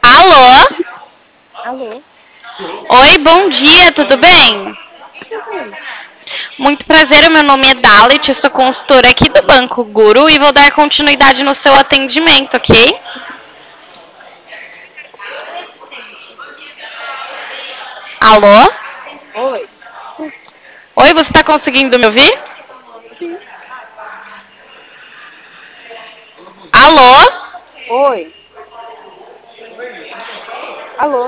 Alô? Alô? Oi, bom dia, tudo bem? Tudo bem? Muito prazer, o meu nome é Dalit, eu sou consultora aqui do Banco Guru e vou dar continuidade no seu atendimento, ok? Alô? Oi? Oi, você está conseguindo me ouvir? Sim. Alô? Oi? Alô?